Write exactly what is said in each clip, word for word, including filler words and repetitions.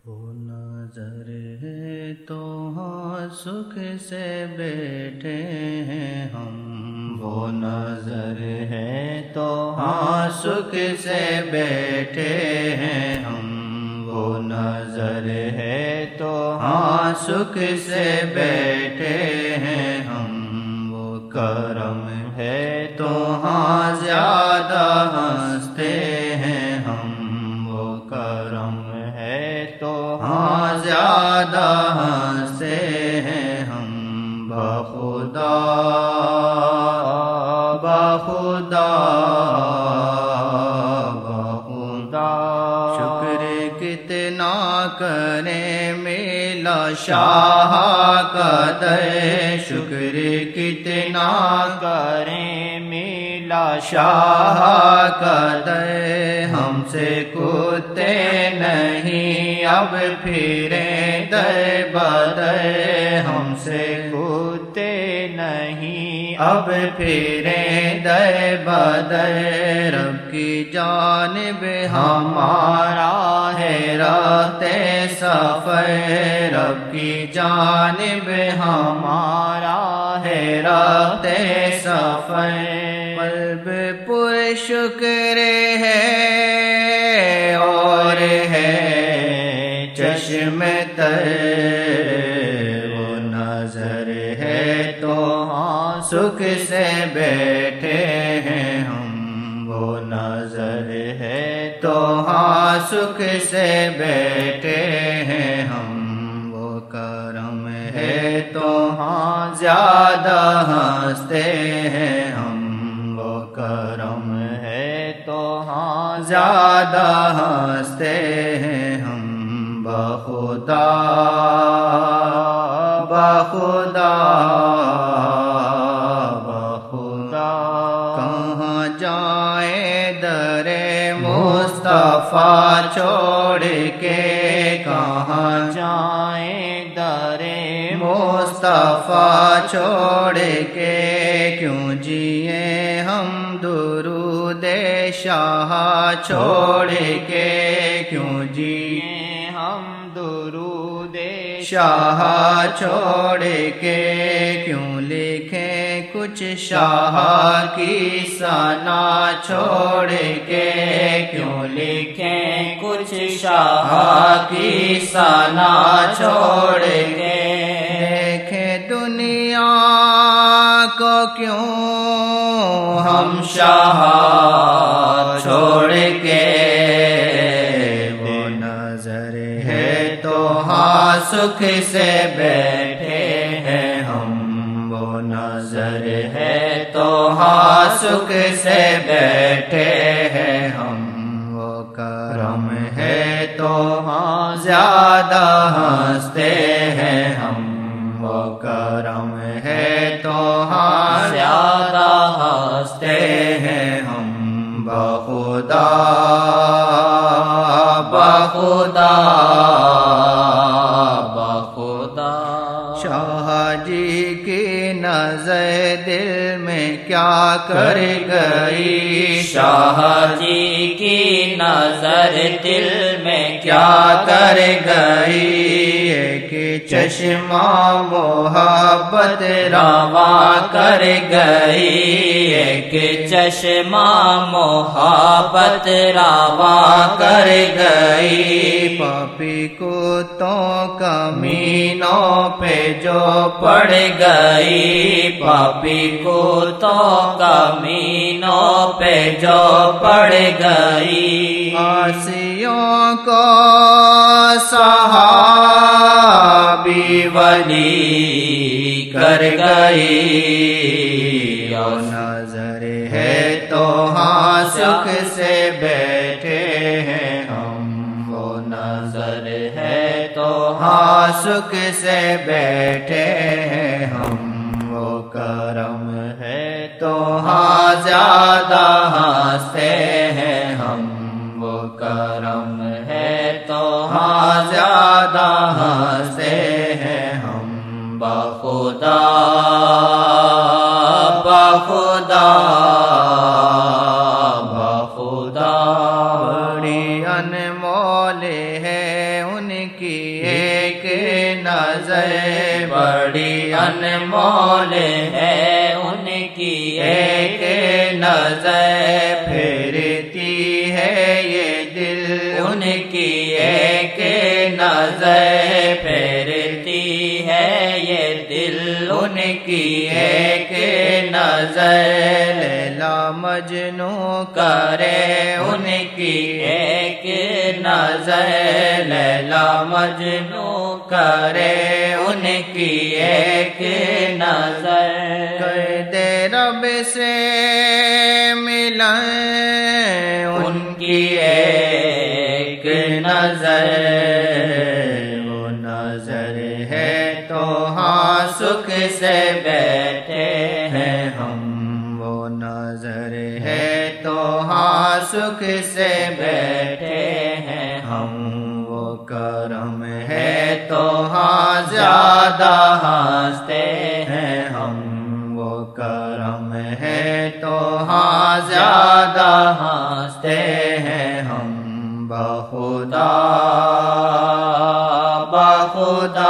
وہ نظر ہے تو ہاں سکھ سے بیٹھے ہیں ہم، وہ نظر ہے تو ہاں سکھ سے بیٹھے ہیں ہم، وہ نظر ہے تو ہاں سکھ سے بیٹھے ہیں ہم، وہ کرم ہے تو ہاں زیادہ ہنستے ہیں ہم، وہ کرم ہے تو ہاں زیادہ ہنستے ہیں ہم، بخدا بخدا بخدا شکر کتنا کریں میلا شاہ کا در، شکر کتنا کریں میلا شاہ کا در، ہم سے کتے نہیں اب پھریں در بدر، ہم سے کتے نہیں اب پھریں در بدر، رب کی جانب ہمارا ہے راہ سفر، رب کی جانب ہمارا ہے راہ سفر، قلب پر شکر ہے اور ہے چشم تر، وہ نظر ہے تو ہاں سکھ سے بیٹھے ہیں ہم، وہ نظر ہے تو ہاں سکھ سے بیٹھے ہیں ہم، وہ کرم ہے تو ہاں زیادہ ہنستے ہیں ہم، وہ کرم ہے تو ہاں زیادہ ہنستے ہیں ہم، بخدا بخدا بخدا کہاں جائیں در مصطفیٰ چھوڑ کے، کہاں جائیں در مصطفیٰ چھوڑ کے، کیوں جیے ہم درود شاہ چھوڑ کے، کیوں جیے ہم درود شاہ چھوڑ کے، کیوں لکھیں کچھ شاہ کی ثنا چھوڑ کے، کیوں لکھیں کچھ شاہ کی ثنا چھوڑ کے، دیکھیں دنیا کو کیوں ہم شاہ چھوڑ کے، وہ نظر ہے تو ہاں سکھ سے بیٹھے ہیں ہم، وہ نظر ہے تو ہاں سکھ سے بیٹھے ہیں ہم، وہ کرم ہے تو ہاں زیادہ ہنستے ہیں ہم، وہ کرم ہے تو ہاں زیادہ ہنستے ہیں ہم، بخدا بخدا بخدا شاہ جی کی نظر دل میں کیا کر گئی، شاہ جی کی نظر دل میں کیا کر گئی، ایک چشمہ محبت رواں کر گئی، ایک چشمہ محبت رواں کر گئی، پاپی کتوں کمینوں پہ جو پڑ گئی، پاپی کتوں کمینوں پہ جو پڑ گئی، عاصیوں کو صحابی ولی کر گئی، اور نظر ہے تو ہاں سکھ سے بیٹھے ہیں ہم، وہ نظر ہے تو ہاں سکھ سے بیٹھے ہیں ہم، وہ کرم ہے تو ہاں زیادہ ہنستے ہیں ہم، وہ کرم ہے تو ہاں زیادہ ہنستے ہیں ہم، بخدا بخدا بخدا بڑی انمول ہے ان ان کی ایک نظر بڑی انمول ہے ان کی ایک نظر، پھرتی ہے یہ دل ان کی ایک نظر، پھرتی ہے یہ دل ان کی ایک نظر، لیلا مجنوں کرے ان کی ایک نظر، لیلا مجنوں کرے ان کی ایک نظر، کر دے رب سے ملائیں ان کی ایک نظر، وہ نظر ہے تو ہاں سکھ سے بیٹھے ہیں ہم، وہ نظر ہے تو ہاں سکھ سے بیٹھے ہیں ہم، وہ کرم ہے تو ہاں زیادہ ہنستے ہیں ہم، وہ کرم ہے تو ہاں زیادہ ہنستے ہیں ہم، بخدا بخدا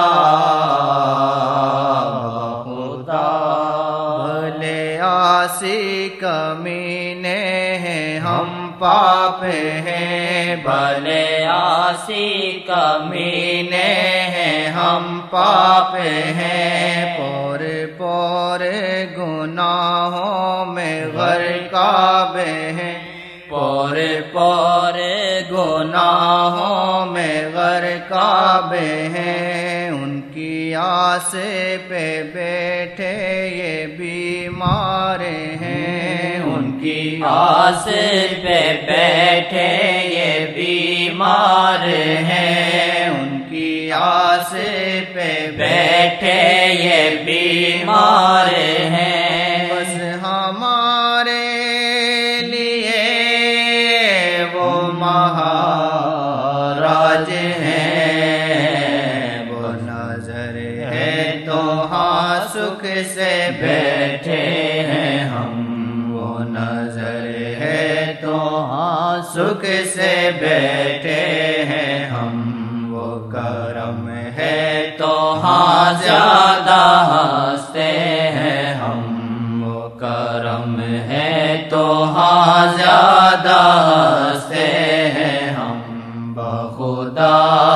بخدا، بھلے آسی کمینے ہیں ہم پاپ ہیں، بھلے آسی کمینے ہیں ہم پاپ ہیں، پور پور گناہوں میں غرقاب ہیں، پور پور گناہوں میں غرقاب ہیں، ان کی آس پہ بیٹھے یہ بیمار ہیں، ان کی آس پہ بیٹھے یہ بیمار ہیں، ان کی آس پہ بیٹھے یہ بیمار ہیں، بس ہمارے لیے وہ مہاراج ہیں، وہ نظر ہے تو ہاں سکھ سے بیٹھے ہیں ہم، وہ نظر ہے تو ہاں سکھ سے بیٹھے ہیں ہم، وہ کرم ہے تو ہاں زیادہ ہنستے ہیں ہم، وہ کرم ہے تو ہاں زیادہ ہنستے ہیں ہم، بخدا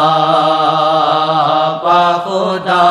بخدا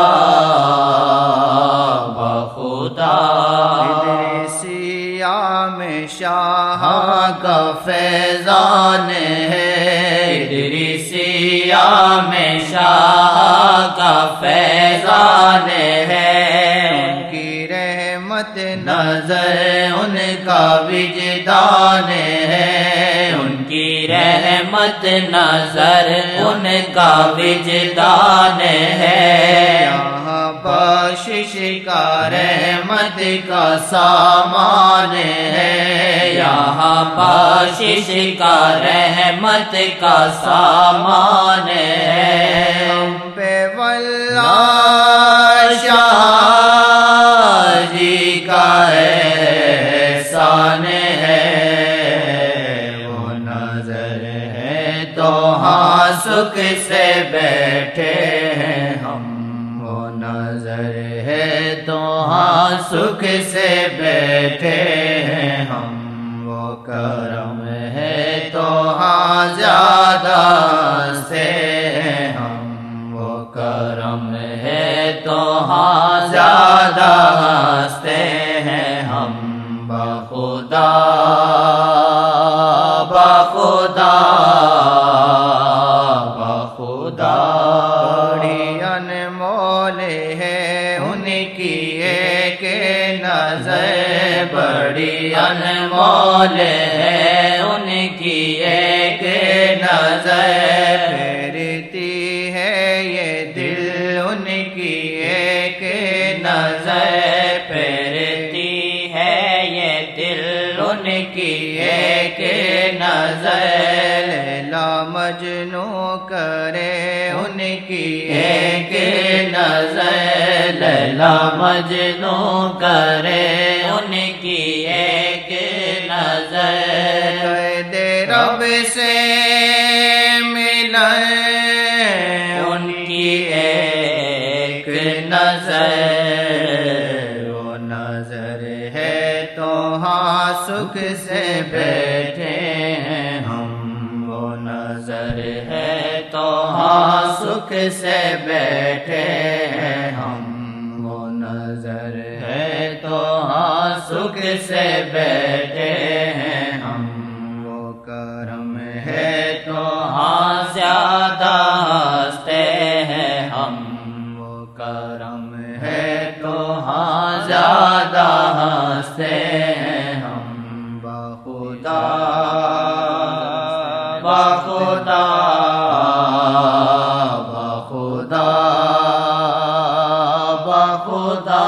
بخدا، ادریسیہ میں شاہ کا فیضان ہے، ادریسیہ میں شاہ کا فیضان ہے، ان کی رحمت نظر ان کا وجدان ہے، ان کی رحمت نظر ان کا وجدان ہے، یہاں بخشش کا رحمت کا سامان ہے، یہاں بخشش کا رحمت کا سامان ہے، ہم پہ واللہ شاہ جی کا احسان ہے، وہ نظر ہے تو ہاں سکھ سے بیٹھے ہیں ہم، وہ نظر ہے تو ہاں سکھ سے بیٹھے ہیں ہم، وہ کرم ہے تو ہاں زیادہ سے ہیں ہم، وہ کرم ہے تو ہاں زیادہ ہنستے ہیں ہم، بخدا بخدا بخدا، بڑی انمول ہے ان کی ایک نظر، بڑی انمول ہے ان کی ایک نظر، پھرتی ہے یہ دل ان کی ایک نظر، پھرتی ہے یہ دل ان کی ایک نظر، لیلا مجنوں کرے ان کی ایک نظر، لیلا مجنوں کرے ان کی ایک نظر، قید رب سے ملائیں ایک نظر، وہ نظر ہے تو ہاں سکھ سے بیٹھے ہیں ہم، وہ نظر ہے تو ہاں سکھ سے بیٹھے ہیں ہم، وہ نظر ہے تو ہاں سکھ سے بیٹھے ہیں ہم، وہ کرم ہے تو ہاں زیادہ ہنستے ہیں ہم، وہ کرم ہے تو ہاں زیادہ ہنستے ہیں ہم، بخدا بخدا بخدا بخدا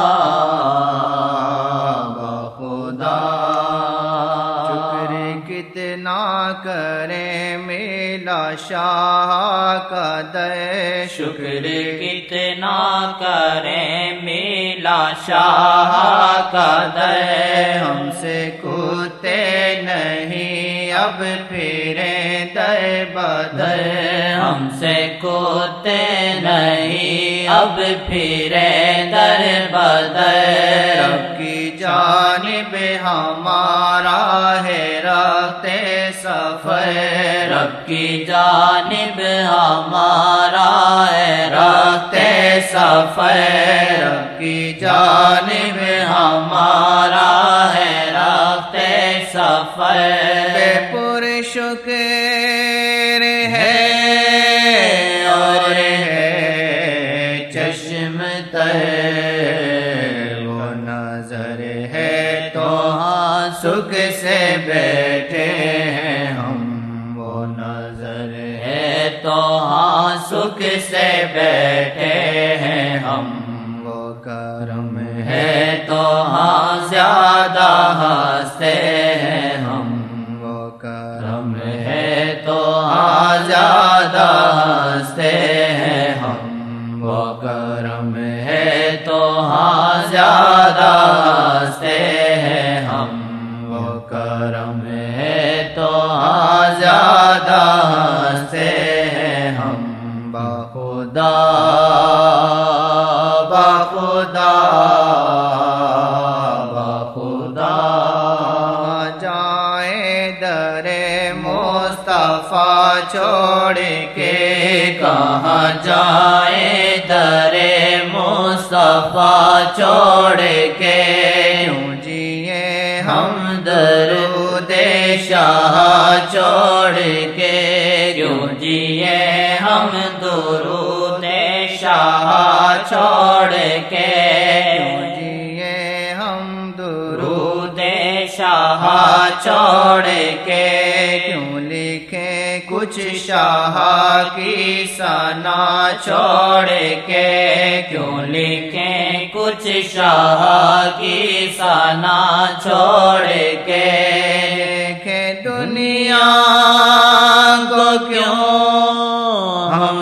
بخدا شکر کتنا کریں میلا شاہ کا در، شکر کتنا کریں میلا شاہ کا در، ہم سے کوتے نہیں اب پھریں در بدر، ہم سے کوتے نہیں اب پھرے در بدر، رب کی جانب ہمارا ہے رخت سفر، رب کی جانب ہمارا ہے رخت سفر، رب کی جانب ہمارا ہے رخت سفر، بے پر شکر ہے اور ہے چشم تر، وہ نظر ہے تو ہاں سکھ سے بیٹھے ہیں ہم، وہ نظر ہے تو ہاں سکھ سے بیٹھے ہیں ہم، وہ کرم ہے تو ہاں زیادہ ہنستے ہیں ہم، وہ کرم کرم ہے تو ہاں ہاں زیادہ ہنستے ہیں ہم، وہ کرم ہے تو ہاں زیادہ ہنستے ہیں ہم، وہ کرم ہے تو ہاں ہاں زیادہ ہنستے ہیں ہم، بخدا بخدا بخدا جائیں در مصطفیٰ چھوڑ کے، کہاں جائیں در مصطفیٰ چھوڑ کے، کیوں جیے ہم درود شاہ چھوڑ کے، کیوں جیے ہم درود شاہ چھوڑ کے، کیوں جیے ہم درود درود شاہ چھوڑ کے، کیوں لکھیں کچھ شاہ کی ثنا چھوڑ کے، کیوں لکھیں کچھ شاہ کی ثنا چھوڑ کے، دیکھیں دنیا کو کیوں ہم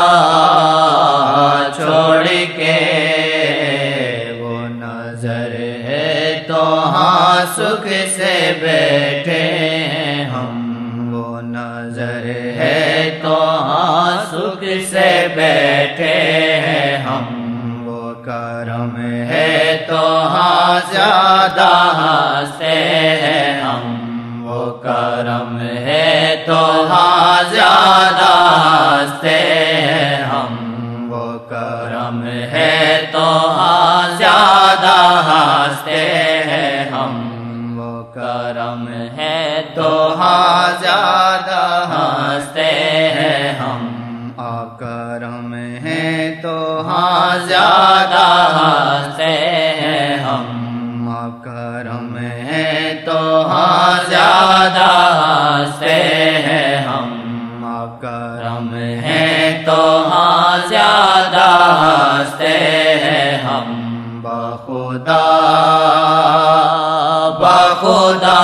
شاہ چھوڑ کے، وہ نظر ہے تو ہاں سکھ سے بیٹھے ہیں ہم، وہ نظر ہے تو ہاں سکھ سے بیٹھے ہیں ہم، وہ کرم ہے تو ہاں زیادہ ہنستے ہیں ہم، وہ کرم ہے تو ہاں زیادہ ہنستے ہیں ہم، وہ کرم ہے تو ہاں زیادہ ہنستے ہیں ہم، وہ کرم ہے تو ہاں زیادہ ہنستے ہیں ہم، آپ کرم ہے تو ہاں زیادہ ہنستے ہیں ہم، آپ کرم ہے تو ہاں زیادہ ہنستے ہیں ہم، آپ کرم ہے تو ہاں زیادہ ہنستے ہیں ہم، بخدا بخدا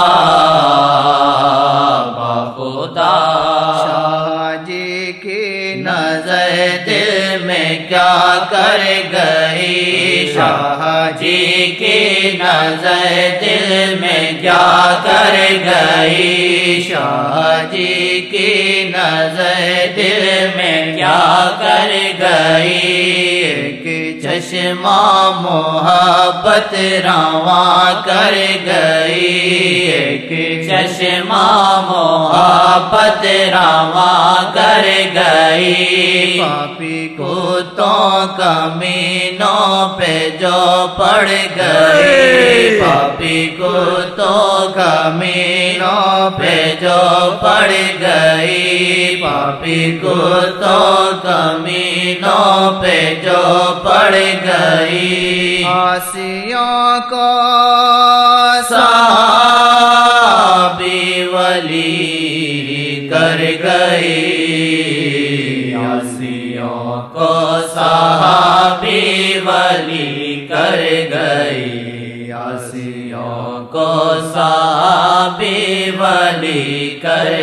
بخدا شاہ جی کی نظر دل میں کیا کر گئی، شاہ جی کی نظر دل میں کیا کر گئی، شاہ جی کی نظر دل میں کیا کر گئی، کہ چشمہ محبت رواں کر گئی، کہ چشمہ محبت رواں کر گئی، پاپی کتوں کمینوں پہ جو پڑ گئی، پاپی کتوں کمینوں پہ جو پڑ گئی، پاپی کتوں کمینوں پہ جو پڑ گئی، عاصیوں کو صحابی ولی کر گئی، عاصیوں کو صحابی ولی کر گئی، عاصیوں کو صحابی ولی کر